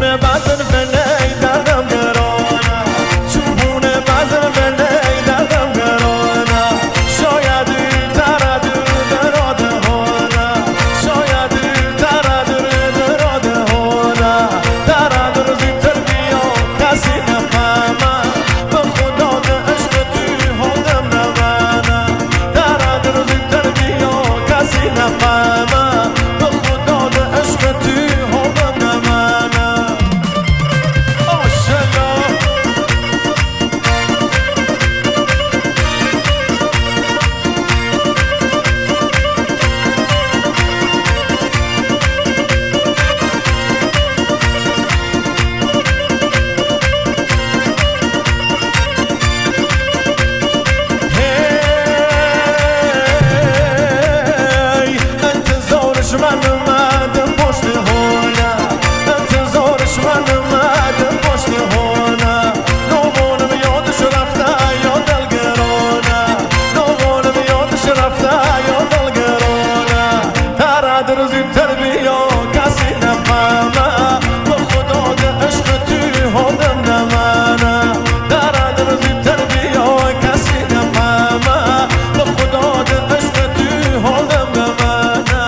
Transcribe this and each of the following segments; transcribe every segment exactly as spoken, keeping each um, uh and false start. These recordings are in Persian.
بزن بنی دردم گرانه چوبونه بزن بنی دردم گرانه شاید تردد دراده هانه شاید تردد دراده هانه تردد زیتر بیا کسی نفهمه به خدا ده عشق توی حالم نمانه تردد زیتر بیا کسی نفهمه به خدا ده عشق توی حالم نمانه من اومدم پشت هونه انتظارش من اومدم پشت هونه نومانم یادش رفته یا دلگرانه نومانم یادش رفته یا دلگرانه تردد زیدتر بیا کسی نفهمه به خدا ده عشق توی حالم نمانه تردد زیدتر بیا کسی نفهمه به خدا ده عشق توی حالم نمانه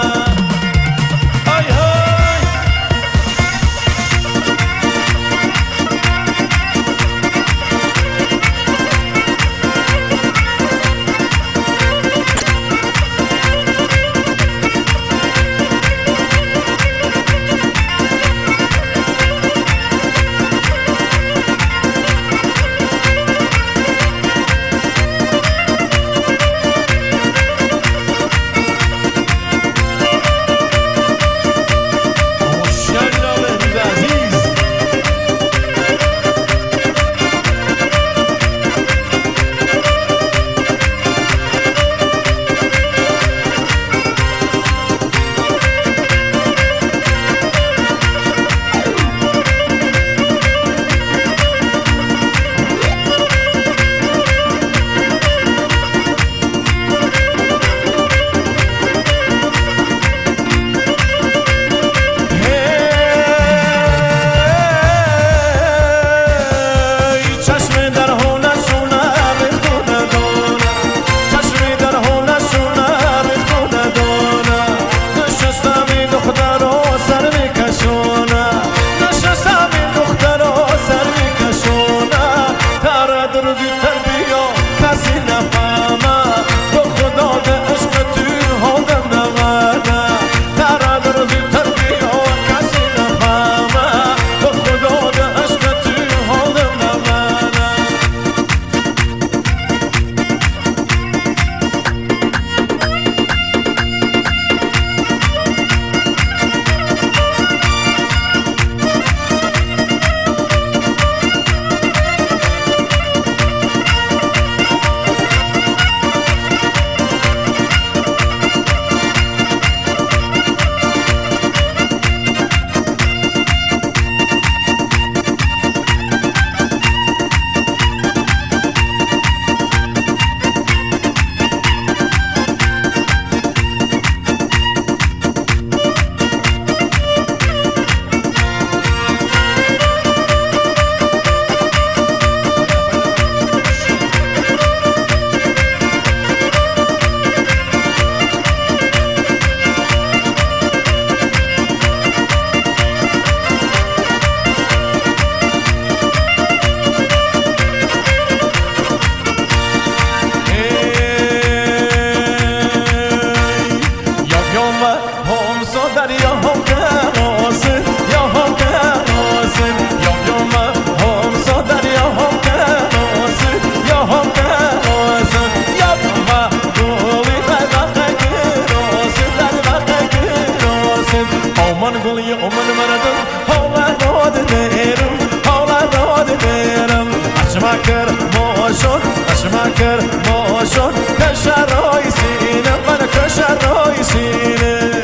گلی امن مردم حالا داد دیرم حالا داد دیرم اشما کر ماشون اشما کر ماشون کشرای سینه من کشرای سینه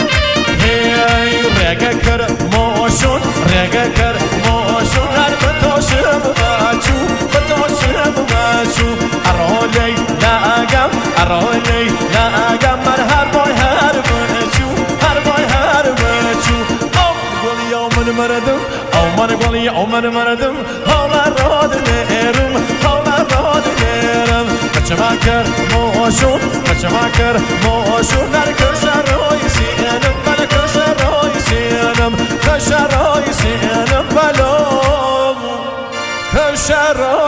رگه کر ماشون رگه کر ماشون هر شرایلی لگم من هر بای هر بچو هر بای هر بچو آم گلی آمن مردم آمن گلی آمن مردم حالا راد نیرم حالا راد نیرم بچه کر موشون بچه کر موشون در کشرای سینم بله کشرای سینم کشرای سینم بلام کشرای